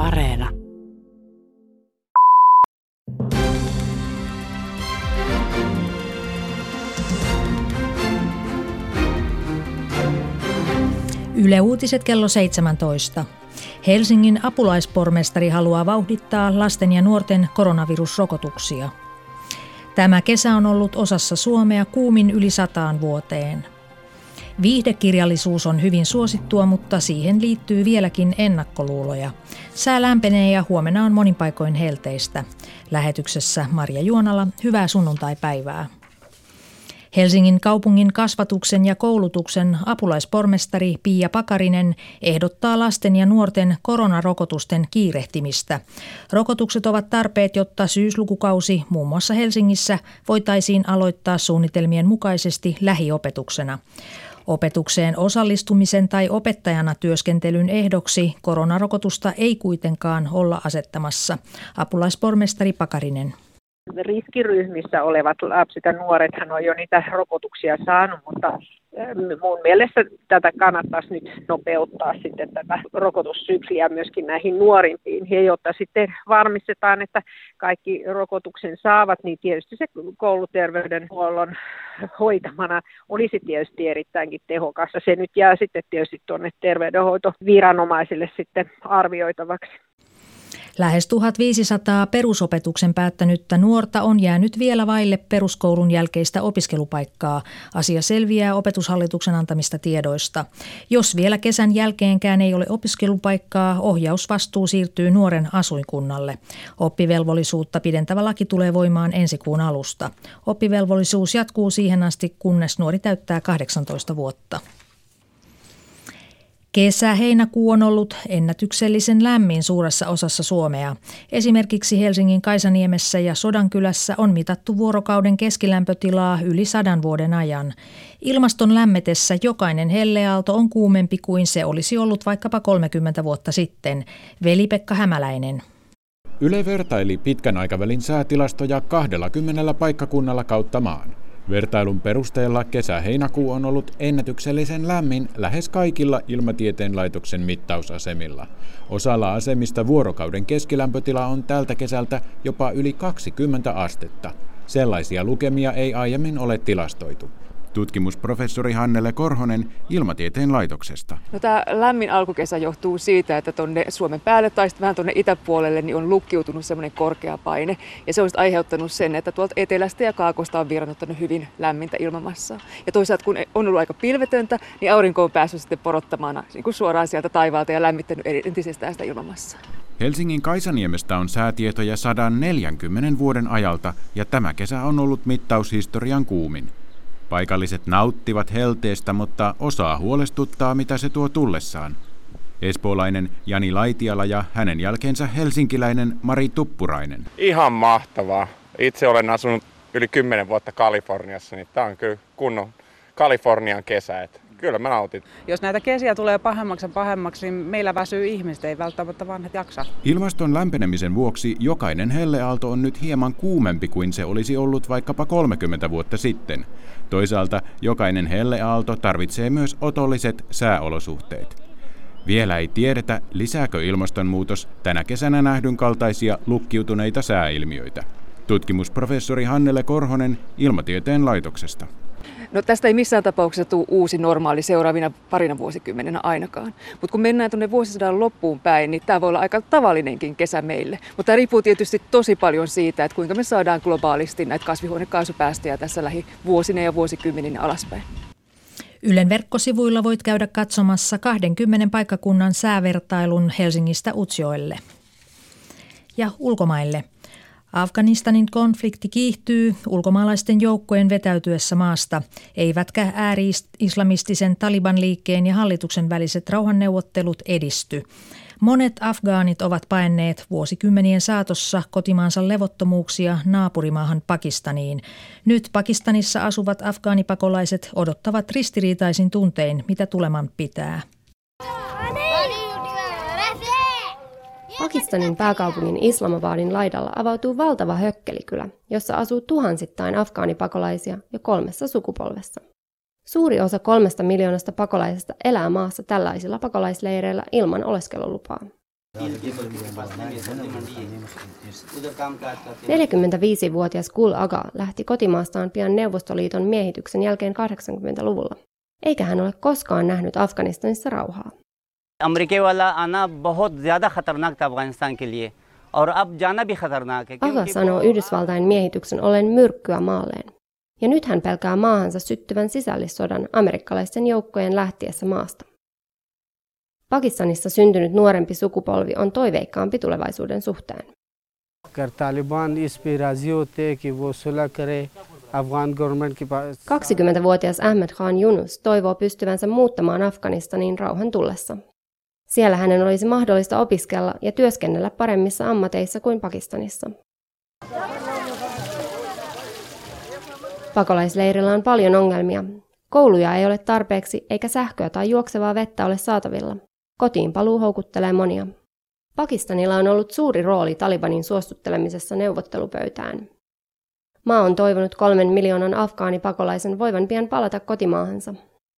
Areena. Yle Uutiset kello 17. Helsingin apulaispormestari haluaa vauhdittaa lasten ja nuorten koronavirusrokotuksia. Tämä kesä on ollut osassa Suomea kuumin yli 100 vuoteen. Viihdekirjallisuus on hyvin suosittua, mutta siihen liittyy vieläkin ennakkoluuloja. Sää lämpenee ja huomenna on monin paikoin helteistä. Lähetyksessä Marja Juonala, hyvää sunnuntaipäivää. Helsingin kaupungin kasvatuksen ja koulutuksen apulaispormestari Pia Pakarinen ehdottaa lasten ja nuorten koronarokotusten kiirehtimistä. Rokotukset ovat tarpeet, jotta syyslukukausi muun muassa Helsingissä voitaisiin aloittaa suunnitelmien mukaisesti lähiopetuksena. Opetukseen osallistumisen tai opettajana työskentelyn ehdoksi koronarokotusta ei kuitenkaan olla asettamassa. Apulaispormestari Pakarinen. Riskiryhmissä olevat lapset ja nuorethan on jo niitä rokotuksia saanut, mutta mun mielestä tätä kannattaisi nyt nopeuttaa sitten tätä rokotussykliä myöskin näihin nuorimpiin. Ja jotta sitten varmistetaan, että kaikki rokotuksen saavat, niin tietysti se kouluterveydenhuollon hoitamana olisi tietysti erittäinkin tehokasta. Se nyt jää sitten tietysti tuonne terveydenhoitoviranomaisille sitten arvioitavaksi. Lähes 1500 perusopetuksen päättänyttä nuorta on jäänyt vielä vaille peruskoulun jälkeistä opiskelupaikkaa. Asia selviää Opetushallituksen antamista tiedoista. Jos vielä kesän jälkeenkään ei ole opiskelupaikkaa, ohjausvastuu siirtyy nuoren asuinkunnalle. Oppivelvollisuutta pidentävä laki tulee voimaan ensi kuun alusta. Oppivelvollisuus jatkuu siihen asti, kunnes nuori täyttää 18 vuotta. Kesä-heinäkuu on ollut ennätyksellisen lämmin suuressa osassa Suomea. Esimerkiksi Helsingin Kaisaniemessä ja Sodankylässä on mitattu vuorokauden keskilämpötilaa yli 100 vuoden ajan. Ilmaston lämmetessä jokainen helleaalto on kuumempi kuin se olisi ollut vaikkapa 30 vuotta sitten. Veli-Pekka Hämäläinen. Yle vertaili pitkän aikavälin säätilastoja 20 paikkakunnalla kautta maan. Vertailun perusteella kesä-heinäkuu on ollut ennätyksellisen lämmin lähes kaikilla Ilmatieteen laitoksen mittausasemilla. Osalla asemista vuorokauden keskilämpötila on tältä kesältä jopa yli 20 astetta. Sellaisia lukemia ei aiemmin ole tilastoitu. Tutkimusprofessori Hannele Korhonen Ilmatieteen laitoksesta. Tämä lämmin alkukesä johtuu siitä, että tuonne Suomen päälle tai sitten vähän tuonne itäpuolelle niin on lukkiutunut semmoinen korkea paine. Ja se on aiheuttanut sen, että tuolta etelästä ja kaakosta on virrannuttanut hyvin lämmintä ilmamassaa. Ja toisaalta kun on ollut aika pilvetöntä, niin aurinko on päässyt sitten porottamaan niin kuin suoraan sieltä taivaalta ja lämmittänyt entisestään sitä ilmamassaa. Helsingin Kaisaniemestä on säätietoja 140 vuoden ajalta ja tämä kesä on ollut mittaushistorian kuumin. Paikalliset nauttivat helteestä, mutta osaa huolestuttaa, mitä se tuo tullessaan. Espoolainen Jani Laitiala ja hänen jälkeensä helsinkiläinen Mari Tuppurainen. Ihan mahtavaa. Itse olen asunut yli 10 vuotta Kaliforniassa, niin tämä on kyllä kunnon Kalifornian kesä. Kyllä mä nautin. Jos näitä kesiä tulee pahemmaksi, niin meillä väsyy ihmiset, ei välttämättä vanhat jaksa. Ilmaston lämpenemisen vuoksi jokainen helleaalto on nyt hieman kuumempi kuin se olisi ollut vaikkapa 30 vuotta sitten. Toisaalta jokainen helleaalto tarvitsee myös otolliset sääolosuhteet. Vielä ei tiedetä, lisääkö ilmastonmuutos tänä kesänä nähdyn kaltaisia lukkiutuneita sääilmiöitä. Tutkimusprofessori Hannele Korhonen Ilmatieteen laitoksesta. No tästä ei missään tapauksessa tule uusi normaali seuraavina parina vuosikymmenenä ainakaan. Mutta kun mennään tuonne vuosisadan loppuun päin, niin tämä voi olla aika tavallinenkin kesä meille. Mutta tämä riippuu tietysti tosi paljon siitä, että kuinka me saadaan globaalisti näitä kasvihuonekaasupäästöjä tässä lähivuosina ja vuosikymmeninä alaspäin. Ylen verkkosivuilla voit käydä katsomassa 20 paikkakunnan säävertailun Helsingistä Utsjoelle. Ja ulkomaille. Afganistanin konflikti kiihtyy ulkomaalaisten joukkojen vetäytyessä maasta, eivätkä ääri-islamistisen Taliban-liikkeen ja hallituksen väliset rauhanneuvottelut edisty. Monet afgaanit ovat paenneet vuosikymmenien saatossa kotimaansa levottomuuksia naapurimaahan Pakistaniin. Nyt Pakistanissa asuvat afgaanipakolaiset odottavat ristiriitaisin tuntein, mitä tuleman pitää. Pakistanin pääkaupungin Islamabadin laidalla avautuu valtava hökkelikylä, jossa asuu tuhansittain afgaanipakolaisia jo 3 sukupolvessa. Suuri osa 3 miljoonasta pakolaisesta elää maassa tällaisilla pakolaisleireillä ilman oleskelulupaa. ...45-vuotias Gul Aga lähti kotimaastaan pian Neuvostoliiton miehityksen jälkeen 80-luvulla. Eikä hän ole koskaan nähnyt Afganistanissa rauhaa. Aga sanoo Yhdysvaltain miehityksen ollen myrkkyä maalleen. Ja nyt hän pelkää maahansa syttyvän sisällissodan amerikkalaisten joukkojen lähtiessä maasta. Pakistanissa syntynyt nuorempi sukupolvi on toiveikkaampi tulevaisuuden suhteen. 20-vuotias Ahmed Khan Yunus toivoo pystyvänsä muuttamaan Afganistaniin rauhan tullessa. Siellä hänen olisi mahdollista opiskella ja työskennellä paremmissa ammateissa kuin Pakistanissa. Pakolaisleirillä on paljon ongelmia. Kouluja ei ole tarpeeksi eikä sähköä tai juoksevaa vettä ole saatavilla. Kotiin paluu houkuttelee monia. Pakistanilla on ollut suuri rooli Talibanin suostuttelemisessa neuvottelupöytään. Maa on toivonut 3 miljoonan afgaanipakolaisen voivan pian palata kotimaahansa.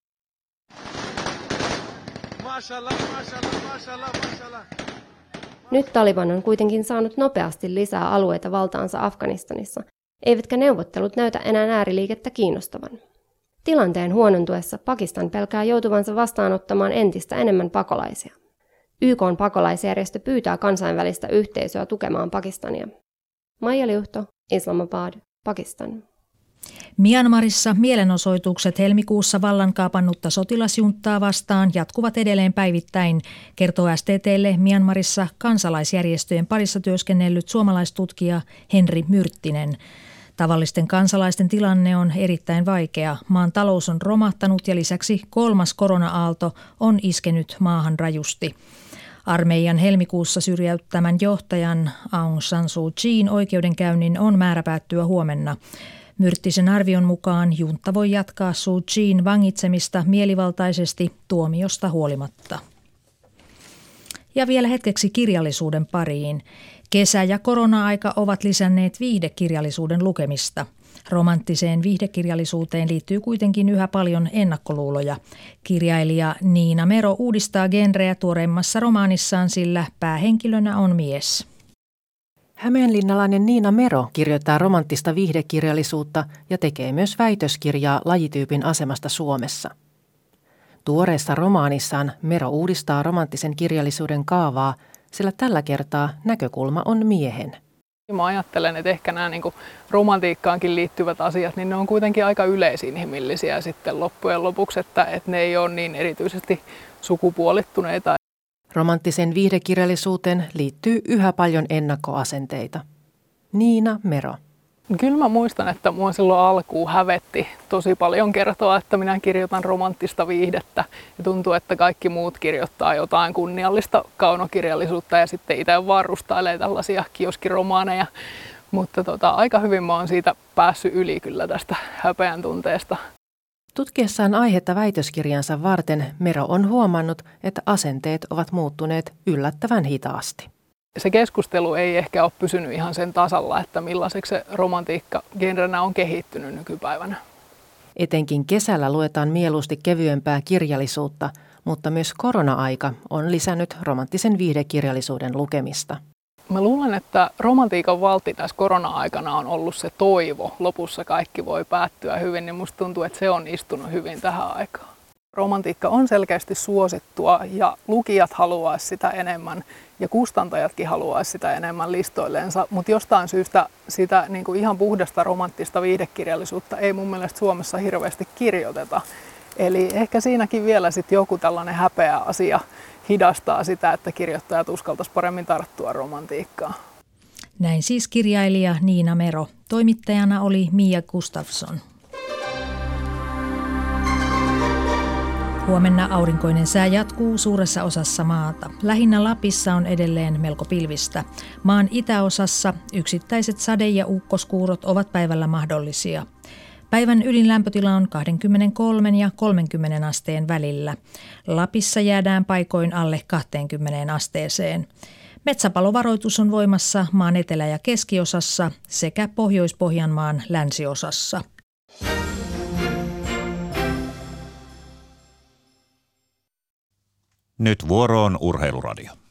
Nyt Taliban on kuitenkin saanut nopeasti lisää alueita valtaansa Afganistanissa, eivätkä neuvottelut näytä enää ääriliikettä kiinnostavan. Tilanteen huonontuessa Pakistan pelkää joutuvansa vastaanottamaan entistä enemmän pakolaisia. YK:n pakolaisjärjestö pyytää kansainvälistä yhteisöä tukemaan Pakistania. Maija Liuhto, Islamabad, Pakistan. Myanmarissa mielenosoitukset helmikuussa vallan kaapannutta sotilasjunttaa vastaan jatkuvat edelleen päivittäin, kertoo STT:lle Myanmarissa kansalaisjärjestöjen parissa työskennellyt suomalaistutkija Henri Myrttinen. Tavallisten kansalaisten tilanne on erittäin vaikea. Maan talous on romahtanut ja lisäksi 3. korona-aalto on iskenyt maahan rajusti. Armeijan helmikuussa syrjäyttämän johtajan Aung San Suu Kyin oikeudenkäynnin on määrä päättyä huomenna. Myrttisen arvion mukaan juntta voi jatkaa Suu Kyin vangitsemista mielivaltaisesti tuomiosta huolimatta. Ja vielä hetkeksi kirjallisuuden pariin. Kesä- ja korona-aika ovat lisänneet viihdekirjallisuuden lukemista. Romanttiseen viihdekirjallisuuteen liittyy kuitenkin yhä paljon ennakkoluuloja. Kirjailija Niina Mero uudistaa genreä tuoreimmassa romaanissaan, sillä päähenkilönä on mies. Hämeenlinnalainen Niina Mero kirjoittaa romanttista viihdekirjallisuutta ja tekee myös väitöskirjaa lajityypin asemasta Suomessa. Tuoreessa romaanissaan Mero uudistaa romanttisen kirjallisuuden kaavaa, sillä tällä kertaa näkökulma on miehen. Mä ajattelen, että ehkä nämä romantiikkaankin liittyvät asiat, niin ne on kuitenkin aika yleisinhimillisiä sitten loppujen lopuksi, että ne ei ole niin erityisesti sukupuolittuneita. Romanttisen viihdekirjallisuuteen liittyy yhä paljon ennakkoasenteita. Niina Mero. Kyllä mä muistan, että mua silloin alkuun hävetti tosi paljon kertoa, että minä kirjoitan romanttista viihdettä. Ja tuntuu, että kaikki muut kirjoittaa jotain kunniallista kaunokirjallisuutta ja sitten itse varustailee tällaisia kioskiromaaneja. Mutta aika hyvin mä oon siitä päässyt yli kyllä tästä häpeän tunteesta. Tutkiessaan aihetta väitöskirjansa varten Mero on huomannut, että asenteet ovat muuttuneet yllättävän hitaasti. Se keskustelu ei ehkä ole pysynyt ihan sen tasalla, että millaiseksi se romantiikka genrenä on kehittynyt nykypäivänä. Etenkin kesällä luetaan mieluusti kevyempää kirjallisuutta, mutta myös korona-aika on lisännyt romanttisen viihdekirjallisuuden lukemista. Mä luulen, että romantiikan valtti tässä korona-aikana on ollut se toivo. Lopussa kaikki voi päättyä hyvin, niin musta tuntuu, että se on istunut hyvin tähän aikaan. Romantiikka on selkeästi suosittua ja lukijat haluaisi sitä enemmän ja kustantajatkin haluaisi sitä enemmän listoilleensa, mutta jostain syystä sitä ihan puhdasta romanttista viihdekirjallisuutta ei mun mielestä Suomessa hirveästi kirjoiteta. Eli ehkä siinäkin vielä sitten joku tällainen häpeä asia hidastaa sitä, että kirjoittajat uskaltaisi paremmin tarttua romantiikkaan. Näin siis kirjailija Niina Mero. Toimittajana oli Mia Gustafsson. Huomenna aurinkoinen sää jatkuu suuressa osassa maata. Lähinnä Lapissa on edelleen melko pilvistä. Maan itäosassa yksittäiset sade- ja ukkoskuurot ovat päivällä mahdollisia. Päivän ylin lämpötila on 23 ja 30 asteen välillä. Lapissa jäädään paikoin alle 20 asteeseen. Metsäpalovaroitus on voimassa maan etelä- ja keskiosassa sekä Pohjois-Pohjanmaan länsiosassa. Nyt vuoroon Urheiluradio.